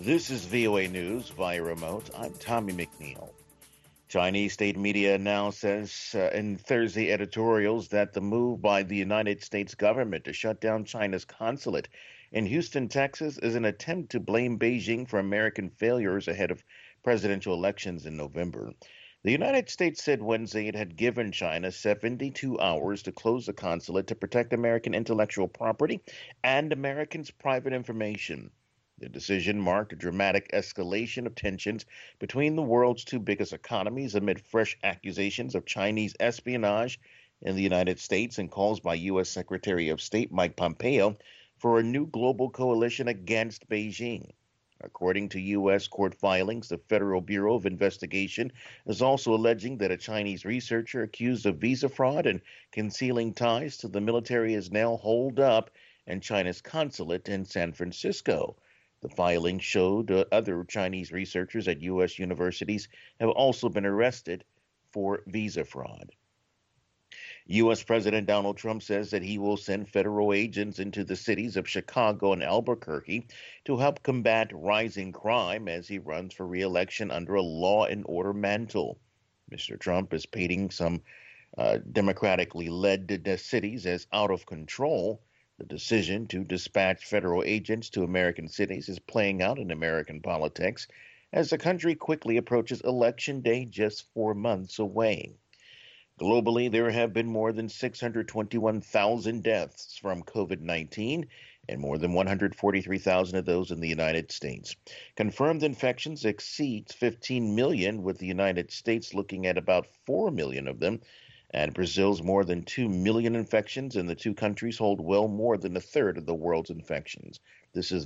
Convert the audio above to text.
This is VOA News via remote. I'm Tommy McNeil. Chinese state media now says in Thursday editorials that the move by the United States government to shut down China's consulate in Houston, Texas, is an attempt to blame Beijing for American failures ahead of presidential elections in November. The United States said Wednesday it had given China 72 hours to close the consulate to protect American intellectual property and Americans' private information. The decision marked a dramatic escalation of tensions between the world's two biggest economies amid fresh accusations of Chinese espionage in the United States and calls by U.S. Secretary of State Mike Pompeo for a new global coalition against Beijing. According to U.S. court filings, the Federal Bureau of Investigation is also alleging that a Chinese researcher accused of visa fraud and concealing ties to the military is now holed up in China's consulate in San Francisco. The filing showed other Chinese researchers at U.S. universities have also been arrested for visa fraud. U.S. President Donald Trump says that he will send federal agents into the cities of Chicago and Albuquerque to help combat rising crime as he runs for re-election under a law and order mantle. Mr. Trump is painting some democratically led cities as out of control. The decision to dispatch federal agents to American cities is playing out in American politics as the country quickly approaches Election Day just 4 months away. Globally, there have been more than 621,000 deaths from COVID-19 and more than 143,000 of those in the United States. Confirmed infections exceeds 15 million, with the United States looking at about 4 million of them. And Brazil's more than 2 million infections, and the two countries hold well more than a third of the world's infections. This is